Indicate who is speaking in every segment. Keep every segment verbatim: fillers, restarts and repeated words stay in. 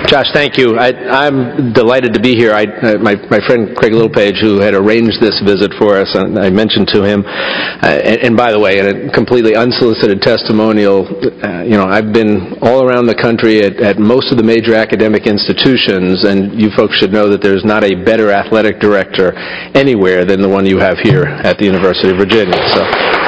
Speaker 1: Josh, thank you. I, I'm delighted to be here. I, uh, my, my friend Craig Littlepage, who had arranged this visit for us, and I mentioned to him, uh, and, and by the way, in a completely unsolicited testimonial, uh, you know, I've been all around the country at, at most of the major academic institutions, and you folks should know that there's not a better athletic director anywhere than the one you have here at the University of Virginia. So.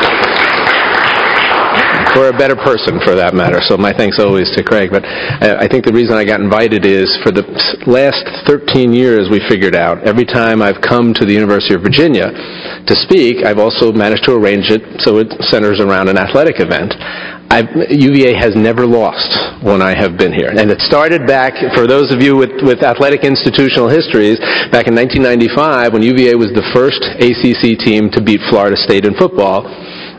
Speaker 1: Or a better person, for that matter. So my thanks always to Craig. But I think the reason I got invited is for the last thirteen years we figured out, every time I've come to the University of Virginia to speak, I've also managed to arrange it so it centers around an athletic event. I've, U V A has never lost when I have been here. And it started back, for those of you with, with athletic institutional histories, back in nineteen ninety-five when U V A was the first A C C team to beat Florida State in football.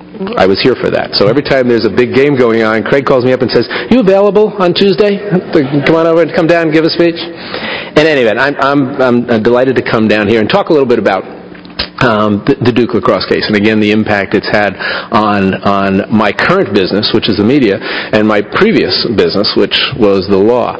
Speaker 1: I was here for that. So every time there's a big game going on, Craig calls me up and says, "You available on Tuesday? Come on over and come down and give a speech?" In any event, I'm, I'm, I'm delighted to come down here and talk a little bit about um, the, the Duke lacrosse case, and again, the impact it's had on, on my current business, which is the media, and my previous business, which was the law.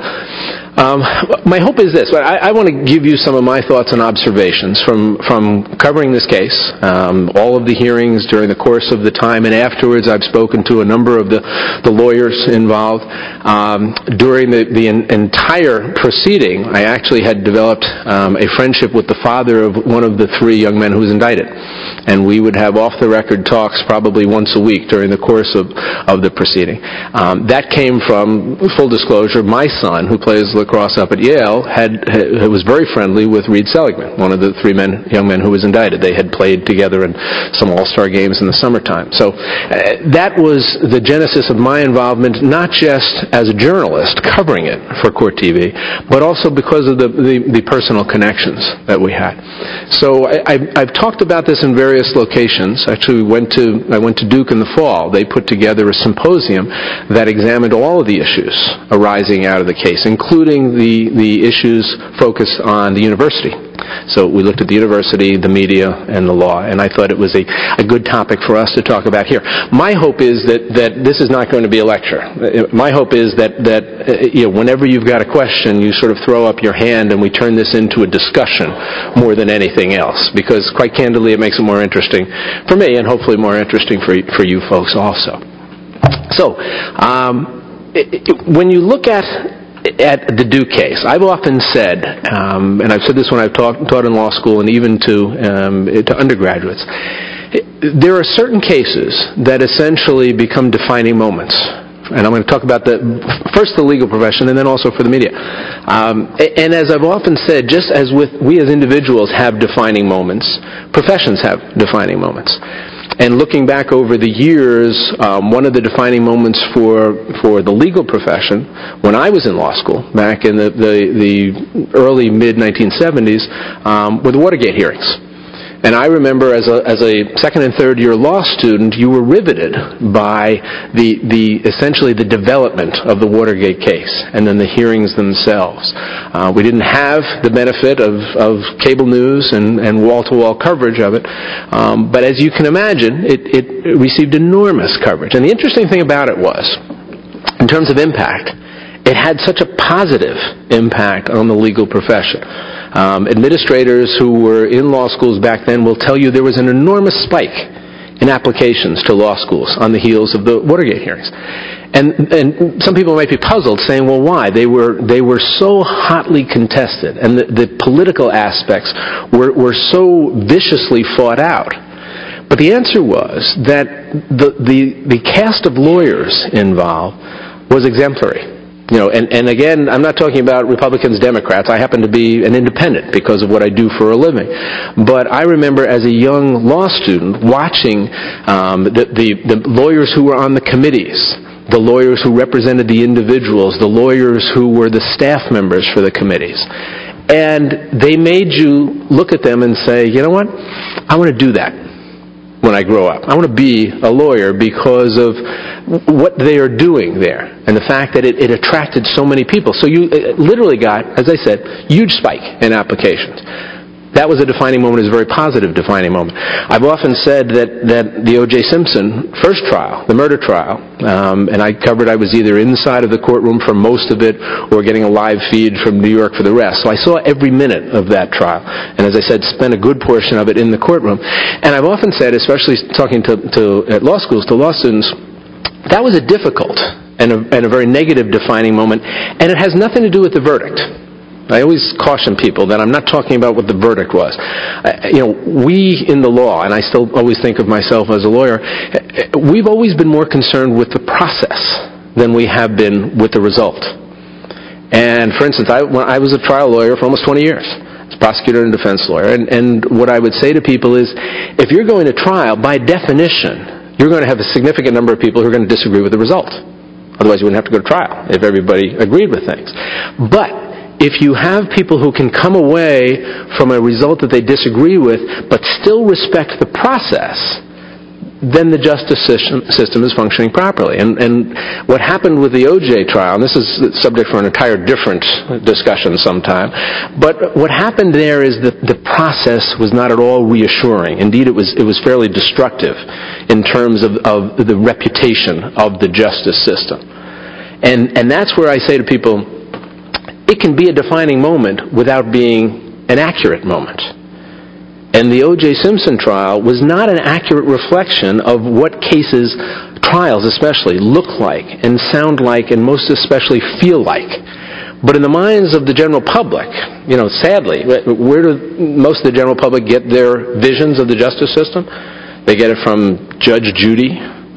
Speaker 1: Um, my hope is this. I, I want to give you some of my thoughts and observations from, from covering this case, um, all of the hearings during the course of the time, and afterwards I've spoken to a number of the, the lawyers involved. Um, during the, the in, entire proceeding, I actually had developed um, a friendship with the father of one of the three young men who was indicted. And we would have off-the-record talks probably once a week during the course of, of the proceeding. Um, that came from, full disclosure, my son, who plays lacrosse up at Yale, had, had was very friendly with Reed Seligman, one of the three men, young men who was indicted. They had played together in some all-star games in the summertime. So uh, that was the genesis of my involvement, not just as a journalist covering it for Court T V, but also because of the, the, the personal connections that we had. So I, I, I've talked about this in various locations. Actually, we went to, I went to Duke in the fall. They put together a symposium that examined all of the issues arising out of the case, including the, the issues focused on the university. So we looked at the university, the media, and the law, and I thought it was a, a good topic for us to talk about here. My hope is that, that this is not going to be a lecture. My hope is that, that uh, you know, whenever you've got a question, you sort of throw up your hand and we turn this into a discussion more than anything else, because quite candidly it makes it more interesting for me and hopefully more interesting for, for you folks also. So, um, it, it, when you look at at the Duke case, I've often said, um, and I've said this when I've taught, taught in law school and even to, um, to undergraduates, there are certain cases that essentially become defining moments. And I'm going to talk about the, first the legal profession and then also for the media. Um, and as I've often said, just as with we as individuals have defining moments, professions have defining moments. And looking back over the years, um, one of the defining moments for for the legal profession, when I was in law school, back in the, the, the early, mid nineteen seventies, um, were the Watergate hearings. And I remember as a, as a second and third year law student, you were riveted by the, the essentially the development of the Watergate case and then the hearings themselves. Uh, we didn't have the benefit of, of cable news and, and wall-to-wall coverage of it, um, but as you can imagine, it, it received enormous coverage. And the interesting thing about it was, in terms of impact, it had such a positive impact on the legal profession. Um, administrators who were in law schools back then will tell you there was an enormous spike in applications to law schools on the heels of the Watergate hearings. And, and some people might be puzzled, saying, well, why? They were, they were so hotly contested, and the, the political aspects were, were so viciously fought out. But the answer was that the, the, the cast of lawyers involved was exemplary. You know, and, and again, I'm not talking about Republicans, Democrats. I happen to be an independent because of what I do for a living. But I remember as a young law student watching um, the, the, the lawyers who were on the committees, the lawyers who represented the individuals, the lawyers who were the staff members for the committees. And they made you look at them and say, you know what, I want to do that when I grow up. I want to be a lawyer because of what they are doing there and the fact that it, it attracted so many people. So you literally got, as I said, huge spike in applications. That was a defining moment. It was a very positive defining moment. I've often said that, that the O J Simpson first trial, the murder trial, um, and I covered, I was either inside of the courtroom for most of it or getting a live feed from New York for the rest. So I saw every minute of that trial. And as I said, spent a good portion of it in the courtroom. And I've often said, especially talking to, to at law schools, to law students, that was a difficult and a, and a very negative defining moment. And it has nothing to do with the verdict. I always caution people that I'm not talking about what the verdict was. Uh, you know, we in the law, and I still always think of myself as a lawyer, we've always been more concerned with the process than we have been with the result. And for instance, I, when I was a trial lawyer for almost twenty years. As prosecutor and defense lawyer. And, and what I would say to people is, if you're going to trial, by definition, you're going to have a significant number of people who are going to disagree with the result. Otherwise, you wouldn't have to go to trial if everybody agreed with things. But if you have people who can come away from a result that they disagree with, but still respect the process, then the justice system, system is functioning properly. And, and what happened with the O J trial, and this is subject for an entire different discussion sometime, but what happened there is that the process was not at all reassuring. Indeed, it was, it was fairly destructive in terms of, of the reputation of the justice system. And, and that's where I say to people, it can be a defining moment without being an accurate moment. And the O J Simpson trial was not an accurate reflection of what cases, trials especially, look like and sound like and most especially feel like. But in the minds of the general public, you know, sadly, where do most of the general public get their visions of the justice system? They get it from Judge Judy,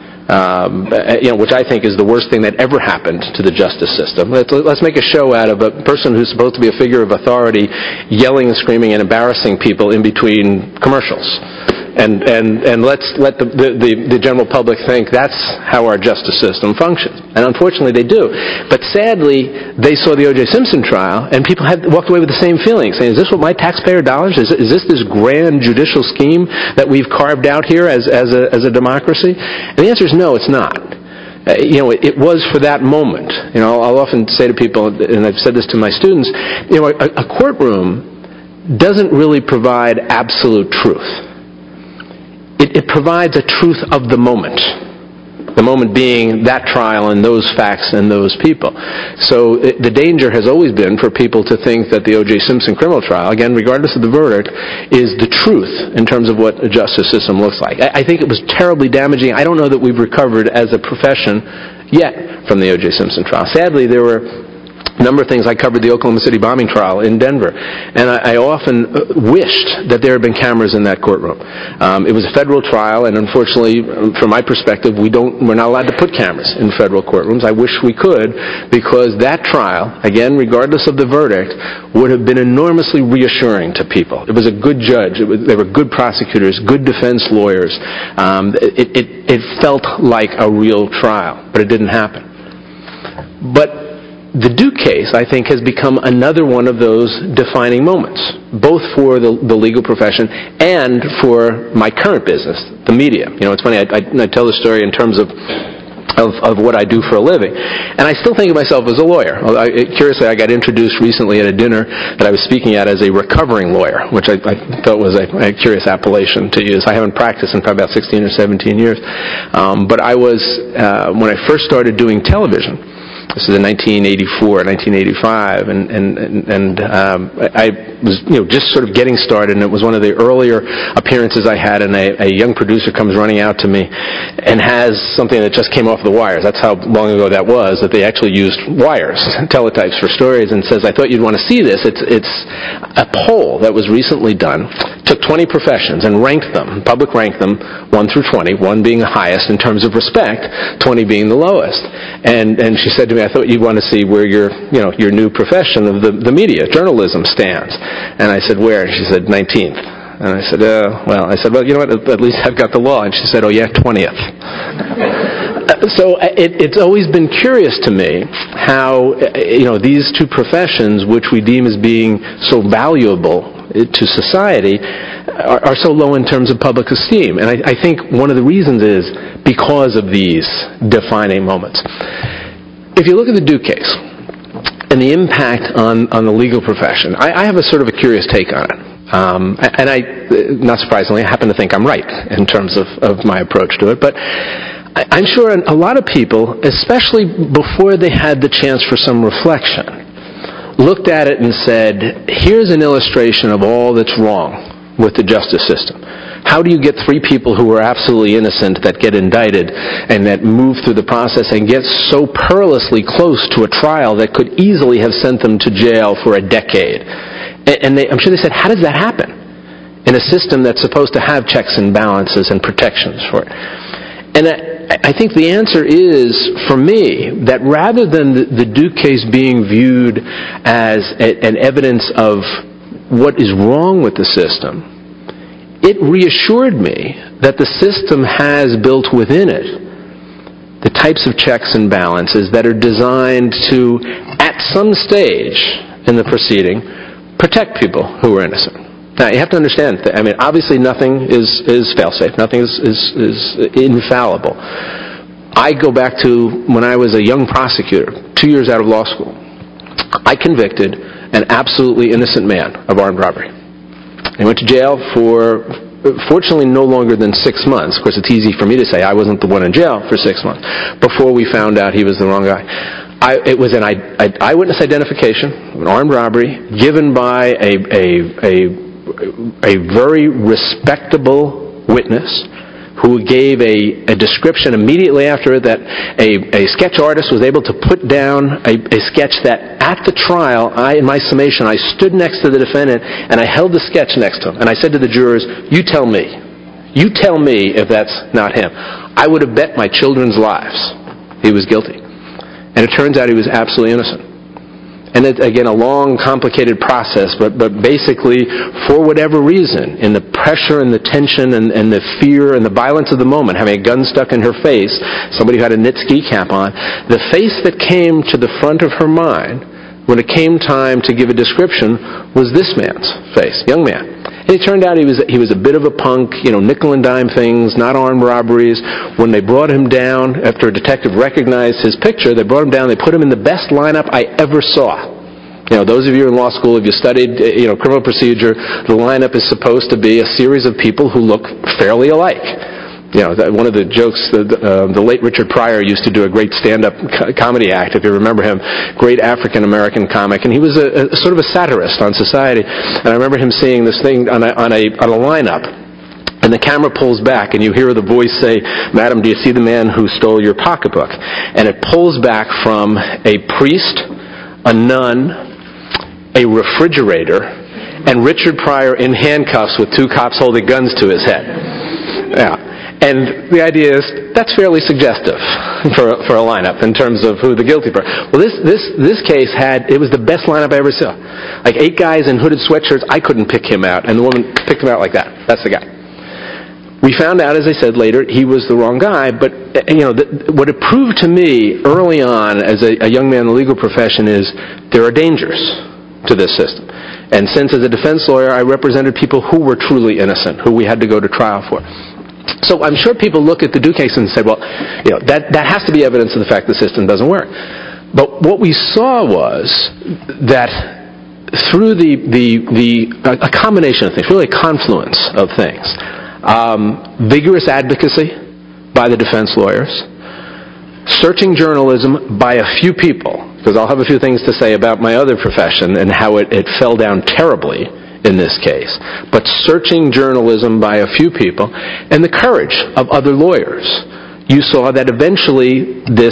Speaker 1: Um, you know, which I think is the worst thing that ever happened to the justice system. Let's, let's make a show out of a person who's supposed to be a figure of authority yelling and screaming and embarrassing people in between commercials. And, and, and let's let the, the, the general public think that's how our justice system functions. And unfortunately they do. But sadly, they saw the O J Simpson trial and people had walked away with the same feeling, saying, is this what my taxpayer dollars, is, is this this grand judicial scheme that we've carved out here as, as, a, as a democracy? And the answer is no, it's not. Uh, you know, it, it was for that moment. You know, I'll often say to people, and I've said this to my students, you know, a, a courtroom doesn't really provide absolute truth. It, it provides a truth of the moment. The moment being that trial and those facts and those people. So it, the danger has always been for people to think that the O J Simpson criminal trial, again, regardless of the verdict, is the truth in terms of what a justice system looks like. I, I think it was terribly damaging. I don't know that we've recovered as a profession yet from the O J Simpson trial. Sadly, there were a number of things. I covered the Oklahoma City bombing trial in Denver, and I, I often wished that there had been cameras in that courtroom. Um, it was a federal trial, and unfortunately, from my perspective, we don't, we're not allowed to put cameras in federal courtrooms. I wish we could, because that trial, again, regardless of the verdict, would have been enormously reassuring to people. It was a good judge. It was, they were good prosecutors, good defense lawyers. Um, it, it, it felt like a real trial, but it didn't happen. But the Duke case, I think, has become another one of those defining moments, both for the, the legal profession and for my current business, the media. You know, it's funny, I, I, I tell the story in terms of, of of what I do for a living. And I still think of myself as a lawyer. I, curiously, I got introduced recently at a dinner that I was speaking at as a recovering lawyer, which I, I thought was a, a curious appellation to use. I haven't practiced in probably about sixteen or seventeen years. Um, but I was, uh, when I first started doing television, this is in nineteen eighty-four, nineteen eighty-five, and and and um, I was, you know, just sort of getting started, and it was one of the earlier appearances I had, and a, a young producer comes running out to me and has something that just came off the wires. That's how long ago that was, that they actually used wires, teletypes for stories, and says, I thought you'd want to see this. It's, it's a poll that was recently done, took twenty professions and ranked them, public ranked them, one through twenty, one being the highest in terms of respect, twenty being the lowest. And, and she said to me, I thought you'd want to see where your, you know, your new profession of the, the media, journalism, stands. And I said, where? She said, nineteenth. And I said, uh, well, I said, well, you know what, at least I've got the law. And she said, oh yeah, twentieth. So it, it's always been curious to me how, you know, these two professions, which we deem as being so valuable to society, are, are so low in terms of public esteem. And I, I think one of the reasons is because of these defining moments. If you look at the Duke case and the impact on, on the legal profession, I, I have a sort of a curious take on it. Um, and I, not surprisingly, I happen to think I'm right in terms of, of my approach to it. But I, I'm sure a lot of people, especially before they had the chance for some reflection, looked at it and said, here's an illustration of all that's wrong with the justice system. How do you get three people who are absolutely innocent that get indicted and that move through the process and get so perilously close to a trial that could easily have sent them to jail for a decade? And they, I'm sure they said, how does that happen in a system that's supposed to have checks and balances and protections for it? And I, I think the answer is, for me, that rather than the, the Duke case being viewed as a, an evidence of what is wrong with the system, it reassured me that the system has built within it the types of checks and balances that are designed to, at some stage in the proceeding, protect people who are innocent. Now, you have to understand, I mean, obviously nothing is, is fail-safe. Nothing is, is, is infallible. I go back to when I was a young prosecutor, two years out of law school. I convicted an absolutely innocent man of armed robbery. He went to jail for, fortunately, no longer than six months. Of course, it's easy for me to say I wasn't the one in jail for six months before we found out he was the wrong guy. I, it was an eye, eyewitness identification, an armed robbery, given by a, a, a, a very respectable witness who gave a, a description immediately after it that a, a sketch artist was able to put down a, a sketch that at the trial, I, in my summation, I stood next to the defendant and I held the sketch next to him. And I said to the jurors, you tell me. You tell me if that's not him. I would have bet my children's lives he was guilty. And it turns out he was absolutely innocent. And it's, again, a long, complicated process, but, but basically, for whatever reason, in the pressure and the tension and, and the fear and the violence of the moment, having a gun stuck in her face, somebody who had a knit ski cap on, the face that came to the front of her mind when it came time to give a description was this man's face, young man. And it turned out he was he was a bit of a punk, you know, nickel and dime things, not armed robberies. When they brought him down, after a detective recognized his picture, they brought him down, they put him in the best lineup I ever saw. You know, those of you in law school, if you studied, you know, criminal procedure, the lineup is supposed to be a series of people who look fairly alike. You know, one of the jokes, the, uh, the late Richard Pryor used to do a great stand-up co- comedy act, if you remember him, great African-American comic, and he was a, a sort of a satirist on society. And I remember him seeing this thing on a, on a, on a lineup, and the camera pulls back, and you hear the voice say, "Madam, do you see the man who stole your pocketbook?" And it pulls back from a priest, a nun, a refrigerator, and Richard Pryor in handcuffs with two cops holding guns to his head. Yeah. And the idea is, that's fairly suggestive for, for a lineup in terms of who the guilty person. Well, this, this, this case had, it was the best lineup I ever saw. Like eight guys in hooded sweatshirts, I couldn't pick him out. And the woman picked him out like that. That's the guy. We found out, as I said later, he was the wrong guy. But, you know, the, what it proved to me early on as a, a young man in the legal profession is there are dangers to this system. And since as a defense lawyer, I represented people who were truly innocent, who we had to go to trial for. So I'm sure people look at the Duke case and say, well, you know, that, that has to be evidence of the fact the system doesn't work. But what we saw was that through the, the, the a combination of things, really a confluence of things, um, vigorous advocacy by the defense lawyers, searching journalism by a few people, because I'll have a few things to say about my other profession and how it, it fell down terribly in this case, but searching journalism by a few people, and the courage of other lawyers, you saw that eventually this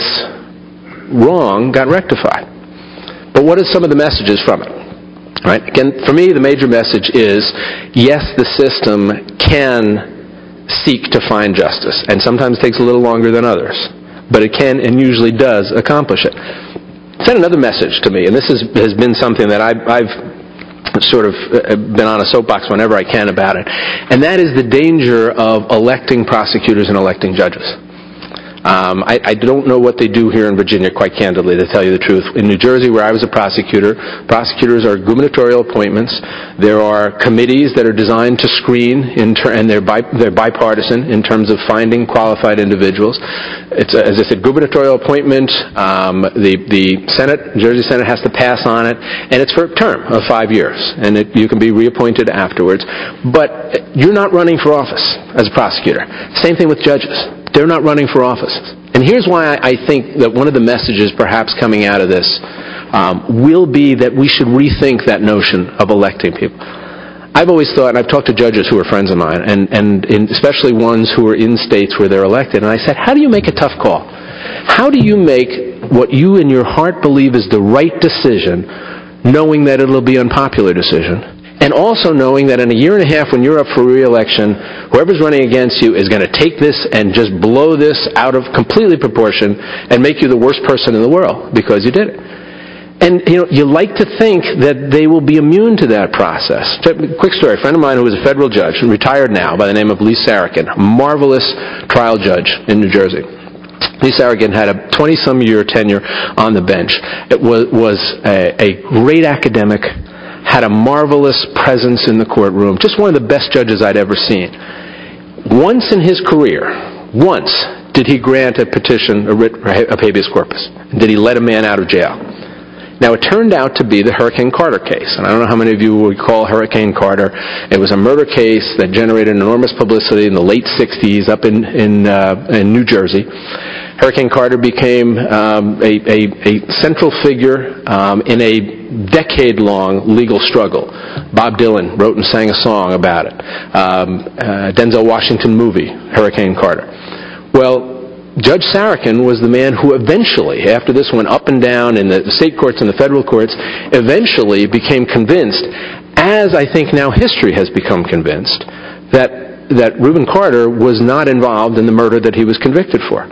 Speaker 1: wrong got rectified. But what are some of the messages from it? Right? Again, for me, the major message is, yes, the system can seek to find justice, and sometimes takes a little longer than others, but it can and usually does accomplish it. Send another message to me, and this is, has been something that I've, I've sort of been on a soapbox whenever I can about it, and that is the danger of electing prosecutors and electing judges. Um, I, I don't know what they do here in Virginia, quite candidly, to tell you the truth. In New Jersey, where I was a prosecutor, prosecutors are gubernatorial appointments. There are committees that are designed to screen, in ter- and they're, bi- they're bipartisan in terms of finding qualified individuals. It's, a, as I said, gubernatorial appointment. Um, the, the Senate, New Jersey Senate, has to pass on it, and it's for a term of five years, and it, you can be reappointed afterwards. But you're not running for office as a prosecutor. Same thing with judges. They're not running for office. And here's why I think that one of the messages perhaps coming out of this um, will be that we should rethink that notion of electing people. I've always thought, and I've talked to judges who are friends of mine, and, and in, especially ones who are in states where they're elected, and I said, how do you make a tough call? How do you make what you in your heart believe is the right decision, knowing that it'll be an unpopular decision? And also knowing that in a year and a half when you're up for re-election, whoever's running against you is going to take this and just blow this out of completely proportion and make you the worst person in the world because you did it. And, you know, you like to think that they will be immune to that process. Quick story. A friend of mine who was a federal judge, retired now, by the name of Lee Sarakin, a marvelous trial judge in New Jersey. Lee Sarakin had a twenty-some year tenure on the bench. It was, was a, a great academic, had a marvelous presence in the courtroom, just one of the best judges I'd ever seen. Once in his career, once did he grant a petition, a writ of habeas corpus. Did he let a man out of jail? Now, it turned out to be the Hurricane Carter case. And I don't know how many of you would recall Hurricane Carter. It was a murder case that generated enormous publicity in the late sixties up in, in, uh, in New Jersey. Hurricane Carter became um, a, a, a central figure um, in a decade-long legal struggle. Bob Dylan wrote and sang a song about it. Um, uh, Denzel Washington movie, Hurricane Carter. Well, Judge Sarakin was the man who eventually, after this went up and down in the state courts and the federal courts, eventually became convinced, as I think now history has become convinced, that, that Reuben Carter was not involved in the murder that he was convicted for.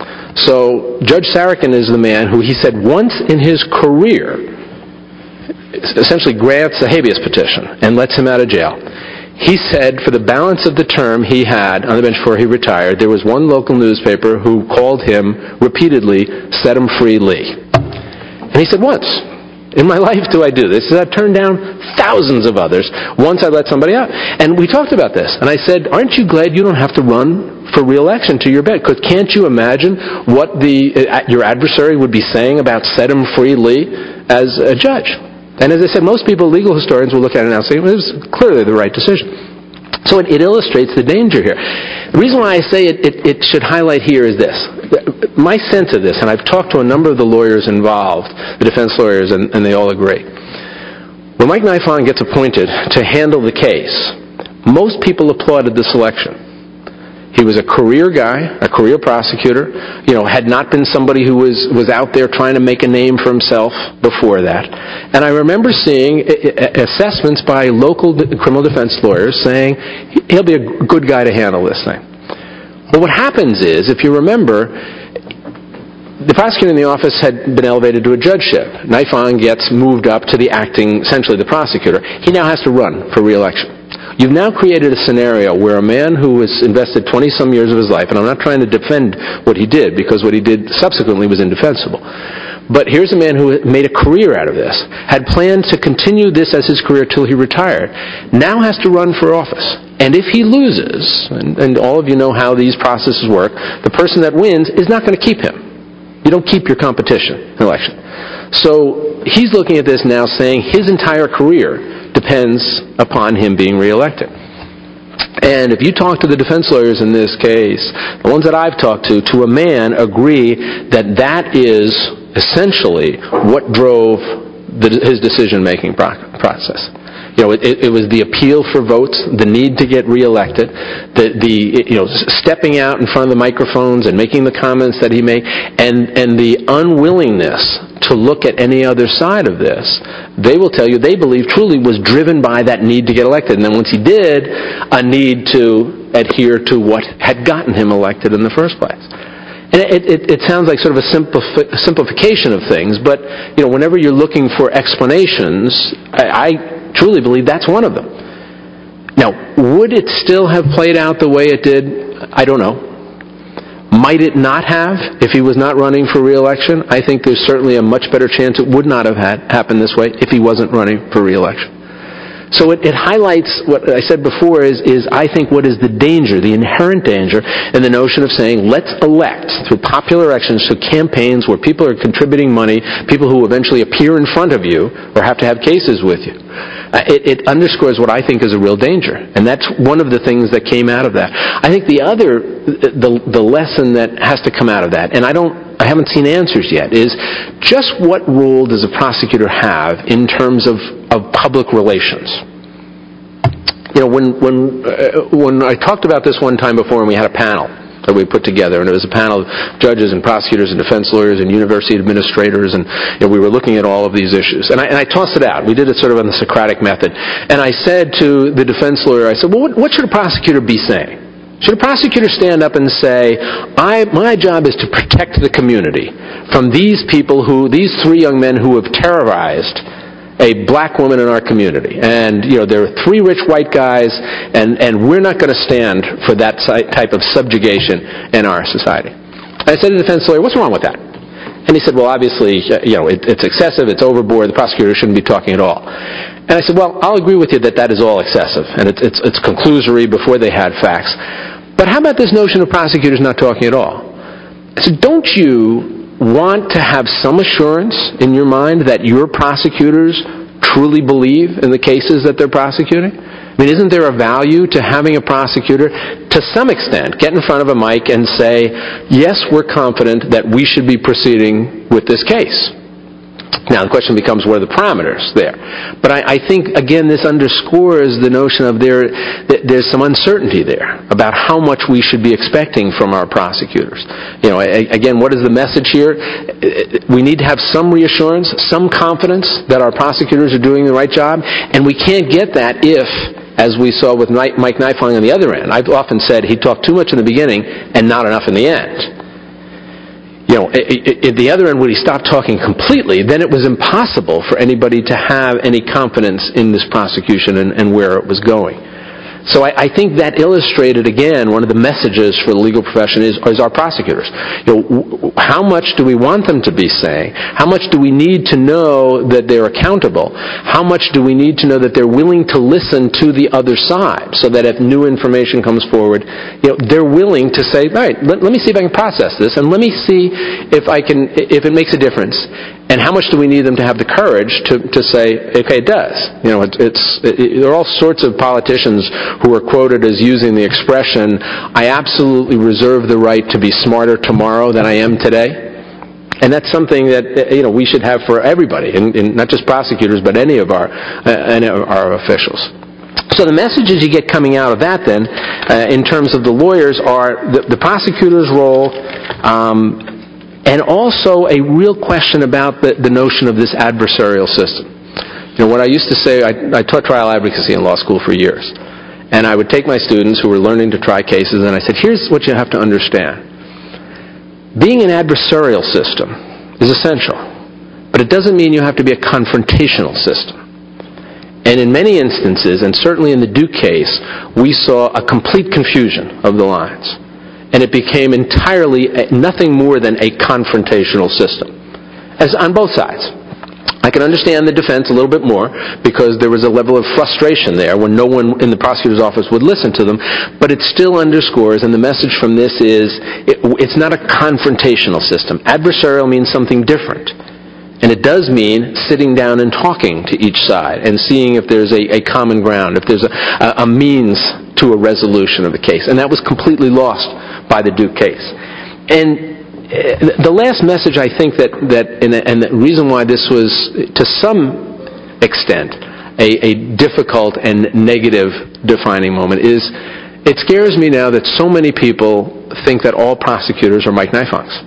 Speaker 1: So Judge Sarakin is the man who, he said, once in his career, essentially grants a habeas petition and lets him out of jail. He said for the balance of the term he had on the bench before he retired, there was one local newspaper who called him repeatedly, "Set him free, Lee." And he said, once in my life do I do this. He said, I've turned down thousands of others. Once I let somebody out. And we talked about this. And I said, aren't you glad you don't have to run for re-election to your bed? Because can't you imagine what the uh, your adversary would be saying about "Set him free, Lee" as a judge? And as I said, most people, legal historians, will look at it now and say, well, it was clearly the right decision. So it, it illustrates the danger here. The reason why I say it, it, it should highlight here is this. My sense of this, and I've talked to a number of the lawyers involved, the defense lawyers, and, and they all agree. When Mike Nifong gets appointed to handle the case, most people applauded the selection. He was a career guy, a career prosecutor, you know, had not been somebody who was, was out there trying to make a name for himself before that. And I remember seeing assessments by local criminal defense lawyers saying, he'll be a good guy to handle this thing. But what happens is, if you remember, the prosecutor in the office had been elevated to a judgeship. Nifong gets moved up to the acting, essentially the prosecutor. He now has to run for re-election. You've now created a scenario where a man who has invested twenty-some years of his life, and I'm not trying to defend what he did, because what he did subsequently was indefensible, but here's a man who made a career out of this, had planned to continue this as his career till he retired, now has to run for office. And if he loses, and, and all of you know how these processes work, the person that wins is not going to keep him. You don't keep your competition in an election. So he's looking at this now saying his entire career depends upon him being reelected. And if you talk to the defense lawyers in this case, the ones that I've talked to, to a man agree that that is essentially what drove the, his decision-making process. You know, it, it was the appeal for votes, the need to get reelected, the, the you know stepping out in front of the microphones and making the comments that he made, and and the unwillingness to look at any other side of this. They will tell you they believe truly was driven by that need to get elected, and then once he did, a need to adhere to what had gotten him elected in the first place. And it, it, it sounds like sort of a simplifi- simplification of things, but you know, whenever you're looking for explanations, I, I truly believe that's one of them. Now, would it still have played out the way it did? I don't know. Might it not have if he was not running for re-election? I think there's certainly a much better chance it would not have had happened this way if he wasn't running for re-election. So it, it highlights what I said before is, is, I think, what is the danger, the inherent danger in the notion of saying, let's elect through popular elections, through campaigns where people are contributing money, people who eventually appear in front of you or have to have cases with you. Uh, it, it underscores what I think is a real danger. And that's one of the things that came out of that. I think the other, the, the lesson that has to come out of that, and I don't I haven't seen answers yet, is just what role does a prosecutor have in terms of, of public relations? You know, when when uh, when I talked about this one time before, and we had a panel that we put together, and it was a panel of judges and prosecutors and defense lawyers and university administrators, and you know, we were looking at all of these issues. And I, and I tossed it out. We did it sort of on the Socratic method. And I said to the defense lawyer, I said, well, what, what should a prosecutor be saying? Should a prosecutor stand up and say, I, my job is to protect the community from these people who, these three young men who have terrorized a black woman in our community. And, you know, there are three rich white guys, and, and we're not going to stand for that type of subjugation in our society. And I said to the defense lawyer, what's wrong with that? And he said, well, obviously, you know, it, it's excessive, it's overboard, the prosecutor shouldn't be talking at all. And I said, well, I'll agree with you that that is all excessive, and it's, it's, it's conclusory before they had facts. But how about this notion of prosecutors not talking at all? I said, don't you want to have some assurance in your mind that your prosecutors truly believe in the cases that they're prosecuting? I mean, isn't there a value to having a prosecutor, to some extent, get in front of a mic and say, yes, we're confident that we should be proceeding with this case? Now, the question becomes, what are the parameters there? But I, I think, again, this underscores the notion of there, that there's some uncertainty there about how much we should be expecting from our prosecutors. You know, again, what is the message here? We need to have some reassurance, some confidence that our prosecutors are doing the right job, and we can't get that if, as we saw with Mike Nifong on the other end, I've often said he talked too much in the beginning and not enough in the end. You know, at the other end, when he stopped talking completely, then it was impossible for anybody to have any confidence in this prosecution and, and where it was going. So I, I think that illustrated, again, one of the messages for the legal profession is, is our prosecutors. You know, how much do we want them to be saying? How much do we need to know that they're accountable? How much do we need to know that they're willing to listen to the other side, so that if new information comes forward, you know, they're willing to say, all right, let, let me see if I can process this, and let me see if I can, if it makes a difference. And how much do we need them to have the courage to, to say, okay, it does. You know, it, it's, it, there are all sorts of politicians who are quoted as using the expression, I absolutely reserve the right to be smarter tomorrow than I am today. And that's something that, you know, we should have for everybody, and, and not just prosecutors, but any of our, uh, any of our officials. So the messages you get coming out of that then, uh, in terms of the lawyers, are the, the prosecutor's role, um, and also a real question about the, the notion of this adversarial system. You know, what I used to say, I, I taught trial advocacy in law school for years. And I would take my students who were learning to try cases, and I said, here's what you have to understand. Being an adversarial system is essential, but it doesn't mean you have to be a confrontational system. And in many instances, and certainly in the Duke case, we saw a complete confusion of the lines. And it became entirely nothing more than a confrontational system, as on both sides. I can understand the defense a little bit more because there was a level of frustration there when no one in the prosecutor's office would listen to them, but it still underscores, and the message from this is, it, it's not a confrontational system. Adversarial means something different. And it does mean sitting down and talking to each side and seeing if there's a, a common ground, if there's a, a means to a resolution of the case. And that was completely lost by the Duke case. And the last message, I think, that, that and, and the reason why this was, to some extent, a, a difficult and negative defining moment is, it scares me now that so many people think that all prosecutors are Mike Nifongs.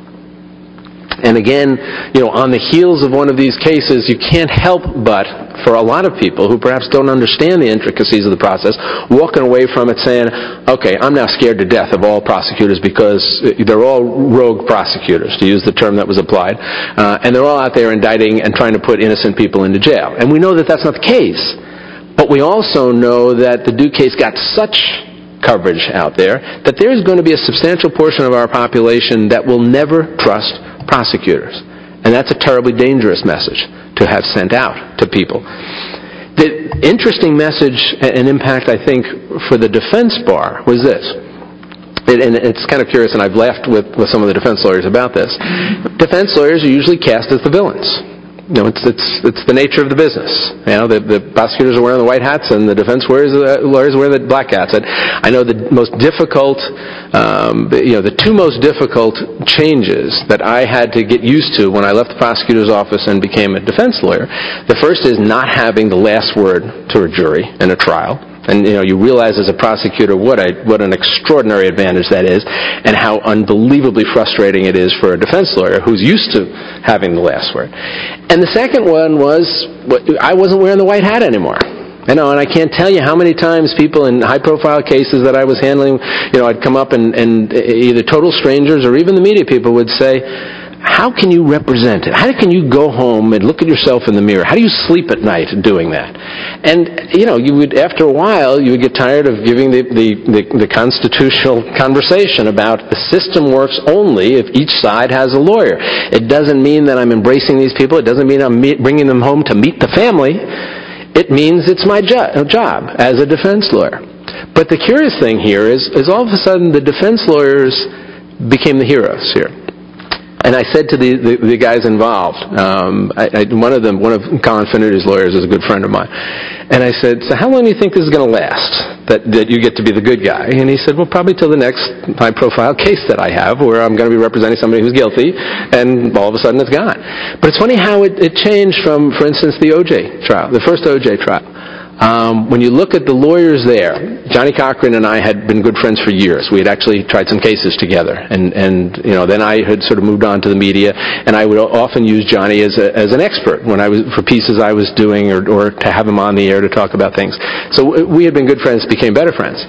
Speaker 1: And again, you know, on the heels of one of these cases, you can't help but, for a lot of people who perhaps don't understand the intricacies of the process, walking away from it saying, okay, I'm now scared to death of all prosecutors because they're all rogue prosecutors, to use the term that was applied, uh, and they're all out there indicting and trying to put innocent people into jail. And we know that that's not the case. But we also know that the Duke case got such coverage out there, that there's going to be a substantial portion of our population that will never trust prosecutors. And that's a terribly dangerous message to have sent out to people. The interesting message and impact, I think, for the defense bar was this. It, and it's kind of curious, and I've laughed with, with some of the defense lawyers about this. Defense lawyers are usually cast as the villains. You know, it's it's it's the nature of the business. You know, the, the prosecutors are wearing the white hats, and the defense lawyers uh, lawyers wear the black hats. And I know the most difficult, um, you know, the two most difficult changes that I had to get used to when I left the prosecutor's office and became a defense lawyer. The first is not having the last word to a jury in a trial. And, you know, you realize as a prosecutor what a, what an extraordinary advantage that is, and how unbelievably frustrating it is for a defense lawyer who's used to having the last word. And the second one was, I wasn't wearing the white hat anymore. You know, and I can't tell you how many times people in high-profile cases that I was handling, you know, I'd come up and, and either total strangers or even the media people would say, how can you represent it? How can you go home and look at yourself in the mirror? How do you sleep at night doing that? And, you know, you would, after a while, you would get tired of giving the, the, the, the constitutional conversation about the system works only if each side has a lawyer. It doesn't mean that I'm embracing these people. It doesn't mean I'm meet, bringing them home to meet the family. It means it's my jo- job as a defense lawyer. But the curious thing here is, is all of a sudden the defense lawyers became the heroes here. And I said to the, the, the guys involved, um, I, I, one of them, one of Colin Finnerty's lawyers is a good friend of mine, and I said, so how long do you think this is going to last, that, that you get to be the good guy? And he said, well, probably till the next high-profile case that I have, where I'm going to be representing somebody who's guilty, and all of a sudden it's gone. But it's funny how it, it changed from, for instance, the O J trial, the first O J trial. Um, when you look at the lawyers there, Johnny Cochran and I had been good friends for years. We had actually tried some cases together, and, and you know, then I had sort of moved on to the media, and I would often use Johnny as a, as an expert when I was for pieces I was doing, or, or to have him on the air to talk about things. So we had been good friends, became better friends.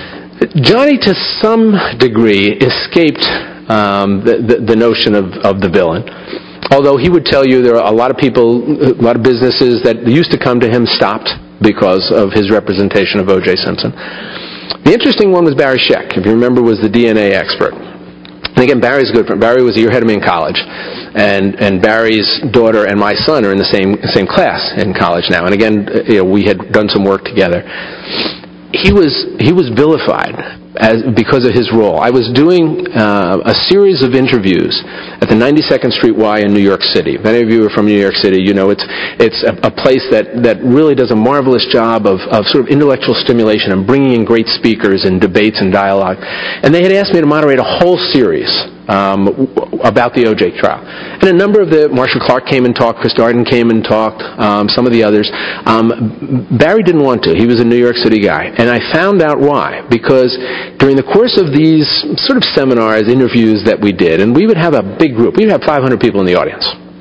Speaker 1: Johnny, to some degree, escaped um, the, the, the notion of, of the villain. Although he would tell you there are a lot of people, a lot of businesses that used to come to him stopped because of his representation of O J Simpson. The interesting one was Barry Scheck, if you remember, was the D N A expert. And again, Barry's a good friend. Barry was a year ahead of me in college, and and Barry's daughter and my son are in the same same class in college now. And again, you know, we had done some work together. He was he was vilified as because of his role. I was doing uh, a series of interviews at the ninety-second Street Y in New York City. If any of you are from New York City, you know it's it's a, a place that, that really does a marvelous job of, of sort of intellectual stimulation and bringing in great speakers and debates and dialogue. And they had asked me to moderate a whole series um, about the O J trial. And a number of the, Marshall Clark came and talked, Chris Darden came and talked, um, some of the others. Um, Barry didn't want to. He was a New York City guy. And I found out why. Because during the course of these sort of seminars, interviews that we did, and we would have a big group. We'd have five hundred people in the audience.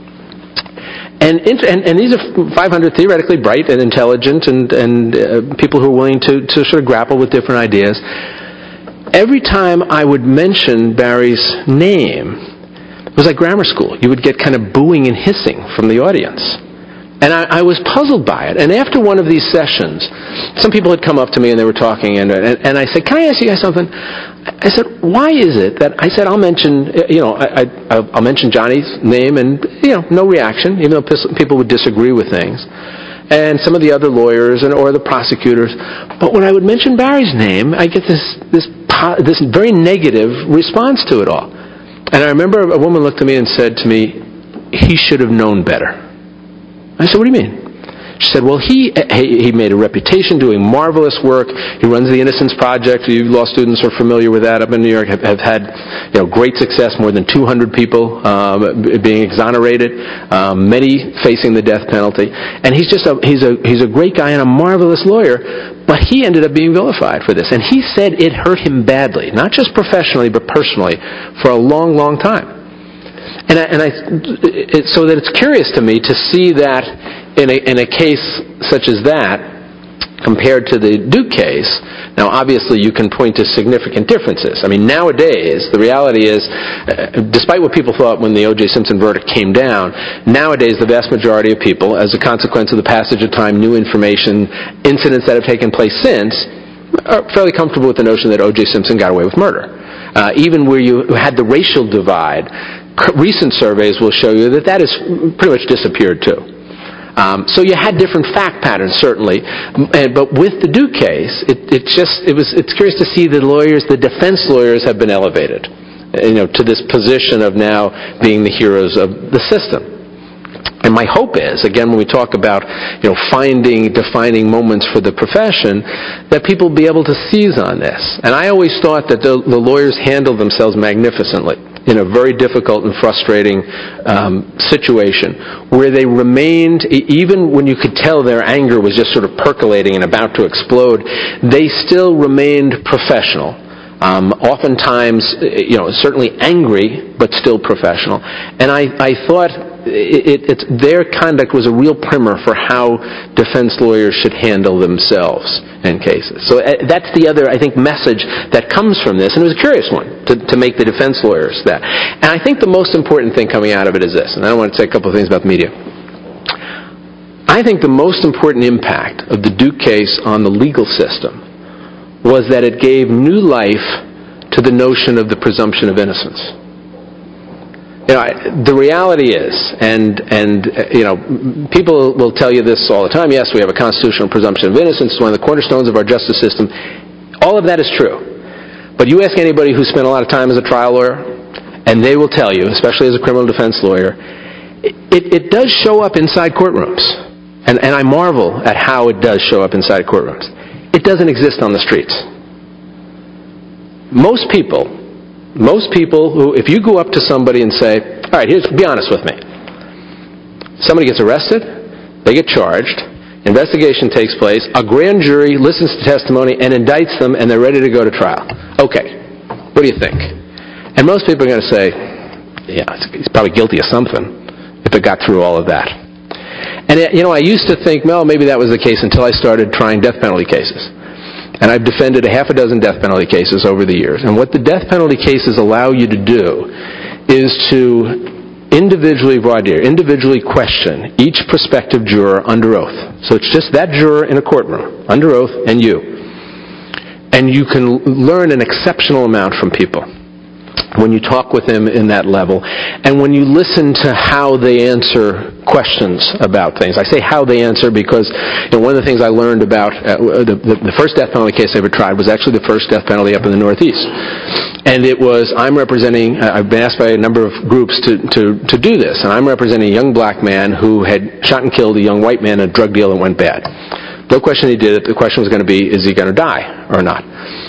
Speaker 1: And, and, and these are five hundred theoretically bright and intelligent and, and uh, people who are willing to, to sort of grapple with different ideas. Every time I would mention Barry's name, it was like grammar school. You would get kind of booing and hissing from the audience. And I, I was puzzled by it. And after one of these sessions, some people had come up to me and they were talking, and, and, and I said, can I ask you guys something? I said, why is it that, I said, I'll mention, you know, I, I, I'll mention Johnny's name, and, you know, no reaction, even though people would disagree with things. And some of the other lawyers and or the prosecutors. But when I would mention Barry's name, I get this this this very negative response to it all. And I remember a woman looked at me and said to me, he should have known better. I said, what do you mean? She said, well, he he made a reputation doing marvelous work. He runs the Innocence Project. You law students are familiar with that up in New York, have, have had you know great success, more than two hundred people um, being exonerated, um, many facing the death penalty. And he's just a, he's a, he's a great guy and a marvelous lawyer, but he ended up being vilified for this. And he said it hurt him badly, not just professionally, but personally, for a long, long time. And I, and I it, so that it's curious to me to see that in a, in a case such as that, compared to the Duke case, now obviously you can point to significant differences. I mean, nowadays, the reality is, uh, despite what people thought when the O J Simpson verdict came down, nowadays the vast majority of people, as a consequence of the passage of time, new information, incidents that have taken place since, are fairly comfortable with the notion that O J Simpson got away with murder. Uh, even where you had the racial divide, recent surveys will show you that that has pretty much disappeared too. Um, so you had different fact patterns, certainly, but with the Duke case, it, it just it was it's curious to see the lawyers, the defense lawyers, have been elevated, you know, to this position of now being the heroes of the system. And my hope is, again, when we talk about, you know, finding, defining moments for the profession, that people will be able to seize on this. And I always thought that the, the lawyers handled themselves magnificently in a very difficult and frustrating um, situation, where they remained, even when you could tell their anger was just sort of percolating and about to explode, they still remained professional. Um, oftentimes, you know, certainly angry, but still professional. And I, I thought it, it, their conduct was a real primer for how defense lawyers should handle themselves in cases. So uh, that's the other, I think, message that comes from this. And it was a curious one to, to make the defense lawyers that. And I think the most important thing coming out of it is this, and I want to say a couple of things about the media. I think the most important impact of the Duke case on the legal system was that it gave new life to the notion of the presumption of innocence. You know, I, the reality is, and, and uh, you know, people will tell you this all the time, yes, we have a constitutional presumption of innocence, it's one of the cornerstones of our justice system. All of that is true. But you ask anybody who spent a lot of time as a trial lawyer, and they will tell you, especially as a criminal defense lawyer, it, it, it does show up inside courtrooms. And, and I marvel at how it does show up inside courtrooms. It doesn't exist on the streets. Most people, most people who, if you go up to somebody and say, all right, here's, be honest with me. Somebody gets arrested, they get charged, investigation takes place, a grand jury listens to testimony and indicts them, and they're ready to go to trial. Okay, what do you think? And most people are going to say, yeah, he's probably guilty of something if it got through all of that. And, you know, I used to think, well, maybe that was the case until I started trying death penalty cases. And I've defended a half a dozen death penalty cases over the years. And what the death penalty cases allow you to do is to individually voir dire, individually question each prospective juror under oath. So it's just that juror in a courtroom, under oath, and you. And you can learn an exceptional amount from people when you talk with them in that level, and when you listen to how they answer questions about things. I say how they answer because, you know, one of the things I learned about uh, the, the, the first death penalty case I ever tried was actually the first death penalty up in the Northeast. And it was, I'm representing, uh, I've been asked by a number of groups to, to, to do this, and I'm representing a young black man who had shot and killed a young white man in a drug deal that went bad. No question he did it. The question was going to be, is he going to die or not?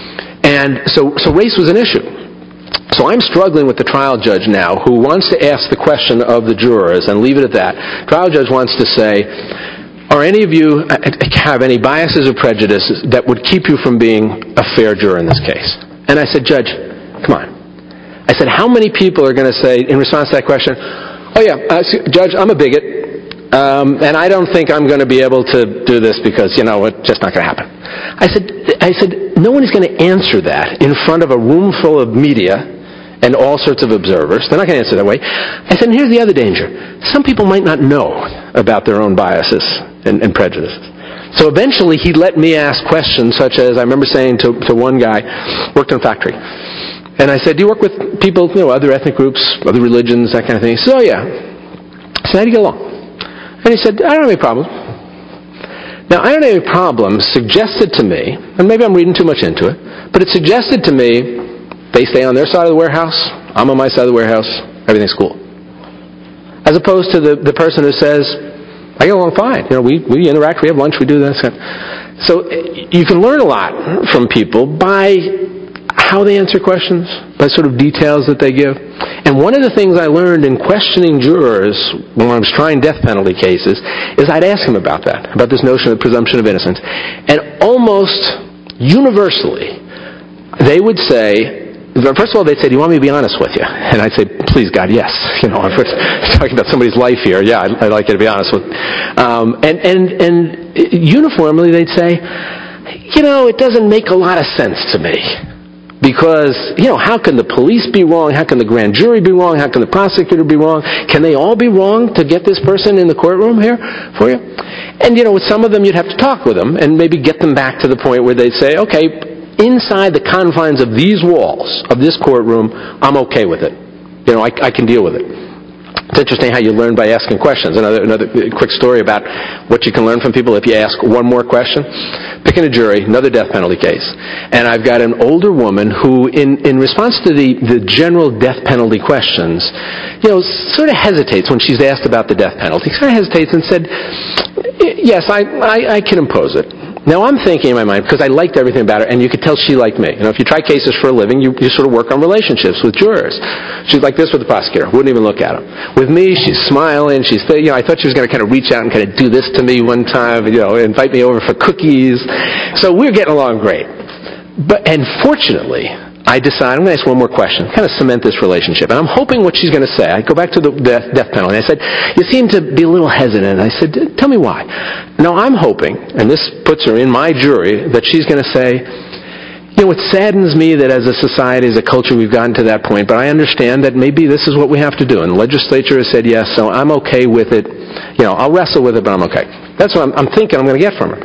Speaker 1: And so, so race was an issue. So I'm struggling with the trial judge now who wants to ask the question of the jurors and leave it at that. Trial judge wants to say, are any of you have any biases or prejudices that would keep you from being a fair juror in this case? And I said, Judge, come on. I said, how many people are going to say in response to that question, oh yeah, uh, Judge, I'm a bigot. Um, and I don't think I'm going to be able to do this because, you know, it's just not going to happen. I said, I said, no one is going to answer that in front of a room full of media and all sorts of observers. They're not going to answer that way. I said, and here's the other danger. Some people might not know about their own biases and, and prejudices. So eventually he let me ask questions such as, I remember saying to, to one guy, worked in a factory, and I said, do you work with people, you know, other ethnic groups, other religions, that kind of thing? He said, oh yeah. I said, how do you get along? And he said, I don't have any problem. Now, I don't have any problem suggested to me, and maybe I'm reading too much into it, but it suggested to me they stay on their side of the warehouse, I'm on my side of the warehouse, everything's cool. As opposed to the, the person who says, I get along fine. You know, we, we interact, we have lunch, we do this. So you can learn a lot from people by how they answer questions, by sort of details that they give. And one of the things I learned in questioning jurors when I was trying death penalty cases is I'd ask them about that, about this notion of presumption of innocence. And almost universally, they would say, first of all, they'd say, do you want me to be honest with you? And I'd say, please, God, yes. You know, if we're talking about somebody's life here, yeah, I'd, I'd like you to be honest with me. Um, and, and, and uniformly, they'd say, you know, it doesn't make a lot of sense to me. Because, you know, how can the police be wrong? How can the grand jury be wrong? How can the prosecutor be wrong? Can they all be wrong to get this person in the courtroom here for you? And, you know, with some of them you'd have to talk with them and maybe get them back to the point where they'd say, okay, inside the confines of these walls, of this courtroom, I'm okay with it. You know, I, I can deal with it. It's interesting how you learn by asking questions. Another, another quick story about what you can learn from people if you ask one more question. Picking a jury, another death penalty case. And I've got an older woman who, in, in response to the, the general death penalty questions, you know, sort of hesitates when she's asked about the death penalty. Sort of hesitates and said, yes, I, I, I can impose it. Now, I'm thinking in my mind, because I liked everything about her, and you could tell she liked me. You know, if you try cases for a living, you, you sort of work on relationships with jurors. She's like this with the prosecutor. Wouldn't even look at him. With me, she's smiling. She's, you know, I thought she was going to kind of reach out and kind of do this to me one time, you know, invite me over for cookies. So we're getting along great. But, and fortunately, I decide, I'm going to ask one more question, kind of cement this relationship. And I'm hoping what she's going to say. I go back to the death, death penalty. I said, you seem to be a little hesitant. I said, tell me why. Now, I'm hoping, and this puts her in my jury, that she's going to say, you know, it saddens me that as a society, as a culture, we've gotten to that point, but I understand that maybe this is what we have to do. And the legislature has said yes, so I'm okay with it. You know, I'll wrestle with it, but I'm okay. That's what I'm, I'm thinking I'm going to get from her.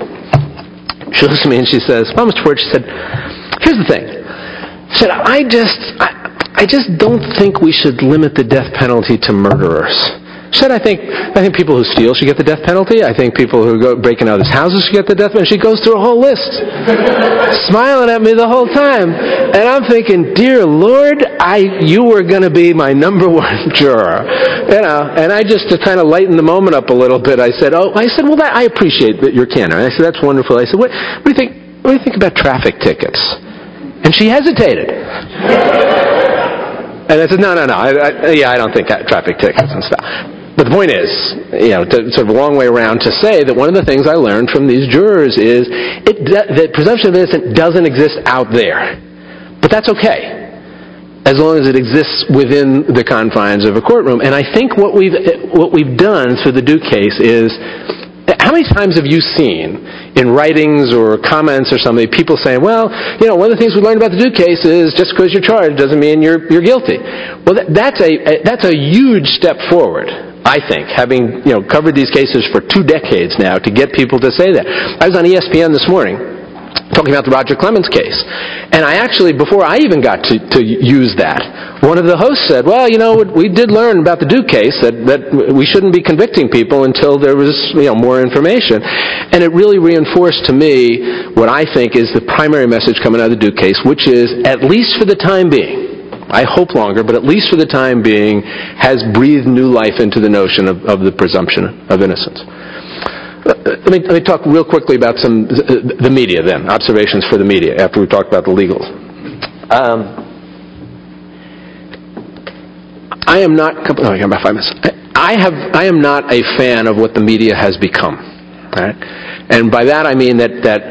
Speaker 1: She looks at me and she says, well, Mister Ford, she said, here's the thing. She said, I just, I, I just don't think we should limit the death penalty to murderers. She said, I think, I think people who steal should get the death penalty. I think people who go break in others' houses should get the death penalty. She goes through a whole list, smiling at me the whole time. And I'm thinking, dear Lord, I, you were going to be my number one juror. You know, and I just, to kind of lighten the moment up a little bit, I said, oh, I said, well, that, I appreciate that your candor. And I said, that's wonderful. I said, what, what do you think, what do you think about traffic tickets? And she hesitated. And I said, no, no, no. I, I, yeah, I don't think that traffic tickets and stuff. But the point is, you know, to, sort of a long way around to say that one of the things I learned from these jurors is it, that presumption of innocence doesn't exist out there. But that's okay, as long as it exists within the confines of a courtroom. And I think what we've what we've done through the Duke case is, how many times have you seen in writings or comments or something, people saying, well, you know, one of the things we learned about the Duke case is just because you're charged doesn't mean you're you're guilty. Well, that, that's a, a that's a huge step forward, I think, having, you know, covered these cases for two decades now, to get people to say that. I was on E S P N this morning talking about the Roger Clemens case. And I actually, before I even got to, to use that, one of the hosts said, well, you know, we did learn about the Duke case that, that we shouldn't be convicting people until there was, you know, more information. And it really reinforced to me what I think is the primary message coming out of the Duke case, which is, at least for the time being, I hope longer, but at least for the time being, has breathed new life into the notion of, of the presumption of innocence. Let me, let me talk real quickly about some the media then, observations for the media, after we talked about the legals. Um, I am not, oh, I got about five minutes. I, have, I am not a fan of what the media has become. Right? And by that I mean that, that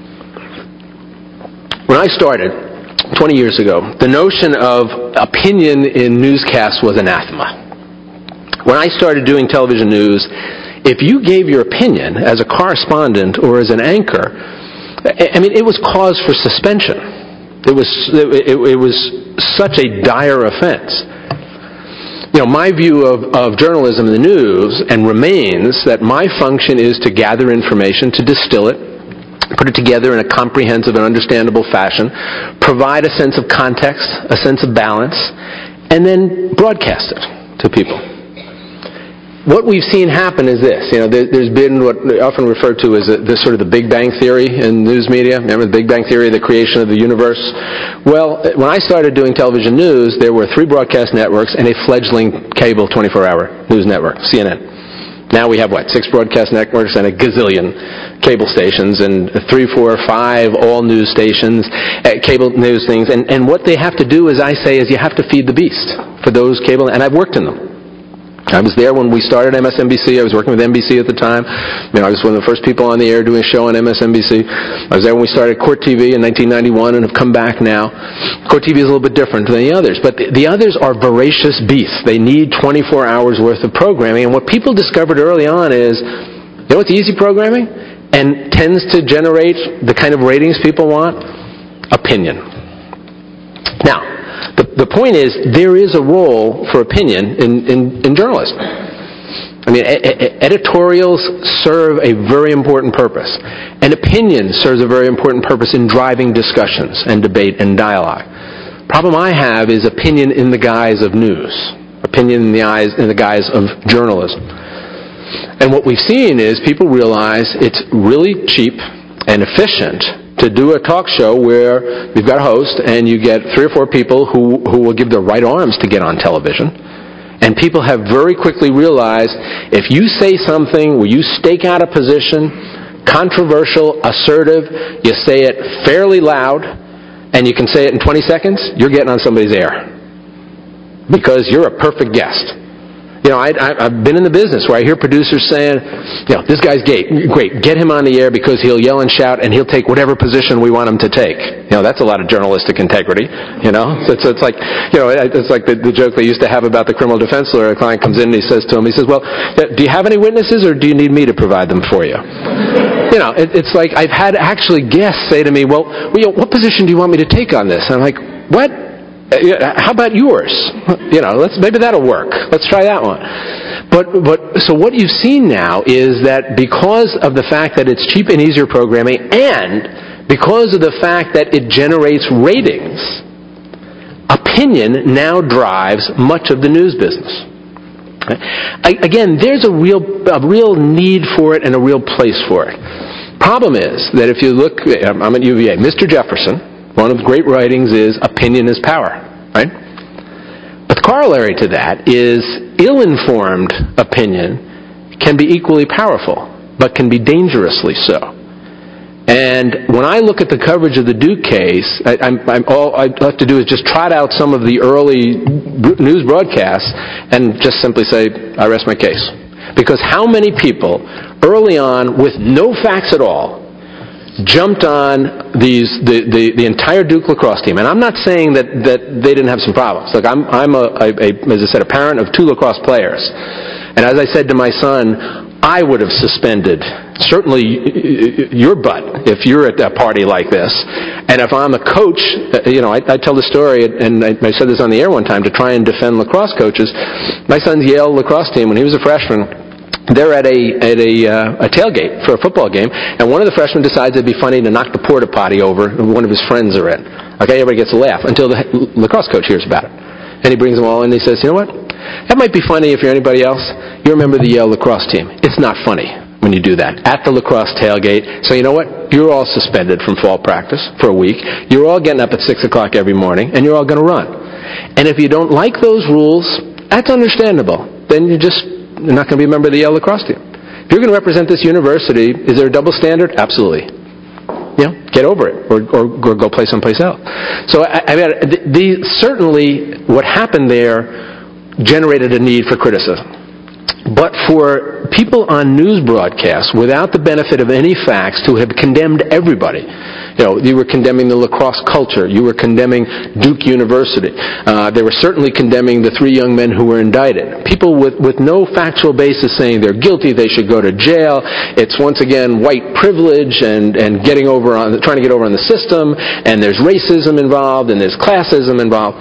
Speaker 1: when I started twenty years ago, the notion of opinion in newscasts was anathema. When I started doing television news, if you gave your opinion as a correspondent or as an anchor, I mean, it was cause for suspension. It was it, it was such a dire offense. You know, my view of, of journalism in the news and remains that my function is to gather information, to distill it, put it together in a comprehensive and understandable fashion, provide a sense of context, a sense of balance, and then broadcast it to people. What we've seen happen is this. You know, there, there's been what I often referred to as a, this sort of the Big Bang Theory in news media. Remember the Big Bang Theory, the creation of the universe? Well, when I started doing television news, there were three broadcast networks and a fledgling cable twenty-four hour news network, C N N. Now we have, what, six broadcast networks and a gazillion cable stations and three, four, five all news stations, uh, cable news things. And, and what they have to do, as I say, is you have to feed the beast for those cable, and I've worked in them. I was there when we started M S N B C. I was working with N B C at the time. You know, I was one of the first people on the air doing a show on M S N B C. I was there when we started Court T V in nineteen ninety-one and have come back now. Court T V is a little bit different than the others, but the, the others are voracious beasts. They need twenty-four hours worth of programming, and what people discovered early on is, you know what's easy programming and tends to generate the kind of ratings people want? Opinion. The, the point is, there is a role for opinion in, in, in journalism. I mean, e- editorials serve a very important purpose. And opinion serves a very important purpose in driving discussions and debate and dialogue. Problem I have is opinion in the guise of news. Opinion in the eyes, in the guise of journalism. And what we've seen is people realize it's really cheap and efficient to do a talk show where you've got a host and you get three or four people who, who will give their right arms to get on television. And people have very quickly realized if you say something where you stake out a position, controversial, assertive, you say it fairly loud, and you can say it in twenty seconds, you're getting on somebody's air. Because you're a perfect guest. You know, I, I, I've been in the business where I hear producers saying, you know, this guy's great, great, get him on the air because he'll yell and shout and he'll take whatever position we want him to take. You know, that's a lot of journalistic integrity, you know. So it's, it's like, you know, it's like the, the joke they used to have about the criminal defense lawyer. A client comes in and he says to him, he says, well, do you have any witnesses or do you need me to provide them for you? You know, it, it's like I've had actually guests say to me, well, well you know, what position do you want me to take on this? And I'm like, what? How about yours? You know, let's maybe that'll work. Let's try that one. But but so what you've seen now is that because of the fact that it's cheap and easier programming, and because of the fact that it generates ratings, opinion now drives much of the news business. I, again, there's a real a real need for it and a real place for it. Problem is that if you look, I'm at U V A, Mister Jefferson. One of the great writings is opinion is power, right? But the corollary to that is ill-informed opinion can be equally powerful, but can be dangerously so. And when I look at the coverage of the Duke case, I, I'm, I'm, all I have to do is just trot out some of the early news broadcasts and just simply say, I rest my case. Because how many people early on with no facts at all jumped on these the, the, the entire Duke lacrosse team. And I'm not saying that, that they didn't have some problems. Look, I'm, I'm a, a, a, as I said, a parent of two lacrosse players. And as I said to my son, I would have suspended, certainly your butt, if you're at a party like this. And if I'm a coach, you know, I, I tell the story, and I, I said this on the air one time to try and defend lacrosse coaches. My son's Yale lacrosse team, when he was a freshman, they're at a at a, uh, a tailgate for a football game, and one of the freshmen decides it'd be funny to knock the porta potty over, and one of his friends are in. Okay, everybody gets a laugh until the lacrosse coach hears about it, and he brings them all in. And he says, "You know what? That might be funny if you're anybody else. You remember the Yale lacrosse team? It's not funny when you do that at the lacrosse tailgate. So you know what? You're all suspended from fall practice for a week. You're all getting up at six o'clock every morning, and you're all going to run. And if you don't like those rules, that's understandable. Then you just You're not going to be a member of the Yale lacrosse team. If you're going to represent this university, is there a double standard? Absolutely. You know, get over it, or, or, or go play someplace else. So, I, I mean, the, the, certainly what happened there generated a need for criticism. But for people on news broadcasts, without the benefit of any facts, to have condemned everybody, you know, you were condemning the lacrosse culture, you were condemning Duke University, uh, they were certainly condemning the three young men who were indicted. People with, with no factual basis saying they're guilty, they should go to jail. It's once again white privilege and, and getting over on, trying to get over on the system, and there's racism involved, and there's classism involved.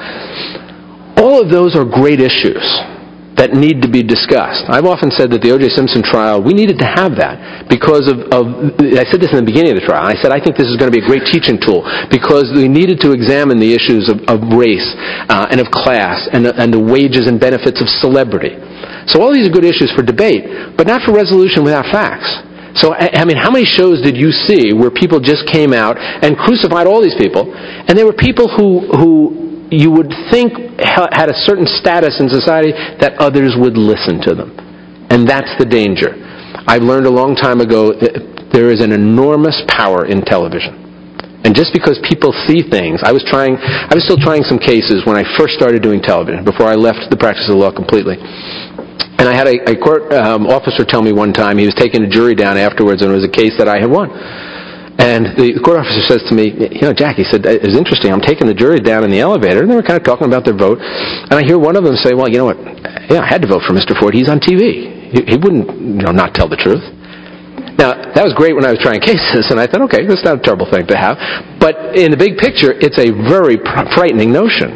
Speaker 1: All of those are great issues that need to be discussed. I've often said that the O J Simpson trial, we needed to have that because of, of, I said this in the beginning of the trial, I said I think this is going to be a great teaching tool because we needed to examine the issues of, of race uh, and of class and, and the wages and benefits of celebrity. So all these are good issues for debate, but not for resolution without facts. So, I, I mean, how many shows did you see where people just came out and crucified all these people, and there were people who, who you would think had a certain status in society that others would listen to them. And that's the danger. I've learned a long time ago that there is an enormous power in television. And just because people see things, I was trying, I was still trying some cases when I first started doing television, before I left the practice of law completely. And I had a, a court um, officer tell me one time, he was taking a jury down afterwards, and it was a case that I had won. And the court officer says to me, you know, Jack, he said, it was interesting. I'm taking the jury down in the elevator, and they were kind of talking about their vote. And I hear one of them say, well, you know what, yeah, I had to vote for Mister Ford. He's on T V. He, he wouldn't, you know, not tell the truth. Now, that was great when I was trying cases, and I thought, okay, that's not a terrible thing to have. But in the big picture, it's a very frightening notion.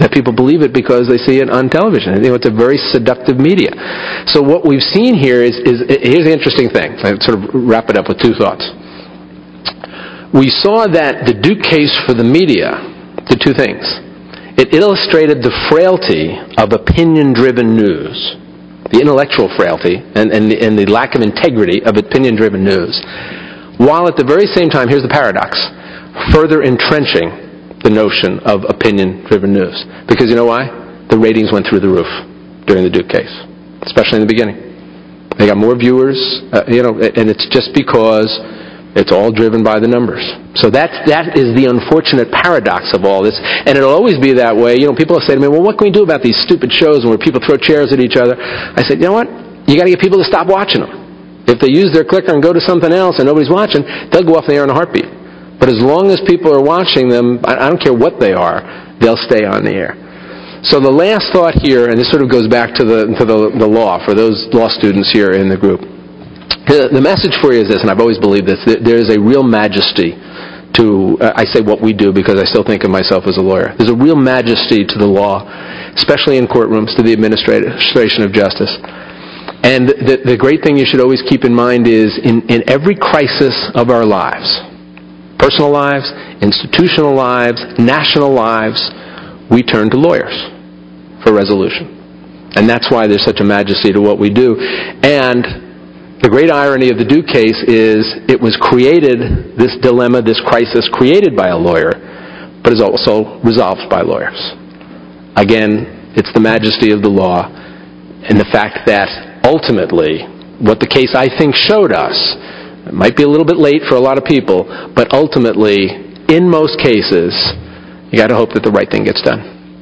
Speaker 1: that people believe it because they see it on television. You know, it's a very seductive media. So what we've seen here is, is here's the interesting thing. I sort of wrap it up with two thoughts. We saw that the Duke case for the media did two things. It illustrated the frailty of opinion-driven news, the intellectual frailty and, and, the, and the lack of integrity of opinion-driven news, while at the very same time, here's the paradox, further entrenching the notion of opinion-driven news. Because you know why? The ratings went through the roof during the Duke case, especially in the beginning. They got more viewers, uh, you know, and it's just because it's all driven by the numbers. So that that is the unfortunate paradox of all this, and it'll always be that way. You know, people say to me, well, what can we do about these stupid shows where people throw chairs at each other? I said, you know what? You got to get people to stop watching them. If they use their clicker and go to something else and nobody's watching, they'll go off the air in a heartbeat. But as long as people are watching them, I don't care what they are, they'll stay on the air. So the last thought here, and this sort of goes back to the to the, the law, for those law students here in the group. The, the message for you is this, and I've always believed this, that there is a real majesty to, uh, I say what we do because I still think of myself as a lawyer. There's a real majesty to the law, especially in courtrooms, to the administration of justice. And the, the great thing you should always keep in mind is in, in every crisis of our lives, personal lives, institutional lives, national lives, we turn to lawyers for resolution. And that's why there's such a majesty to what we do. And the great irony of the Duke case is it was created, this dilemma, this crisis, created by a lawyer, but is also resolved by lawyers. Again, it's the majesty of the law and the fact that ultimately, what the case I think showed us, it might be a little bit late for a lot of people, but ultimately, in most cases, you got to hope that the right thing gets done.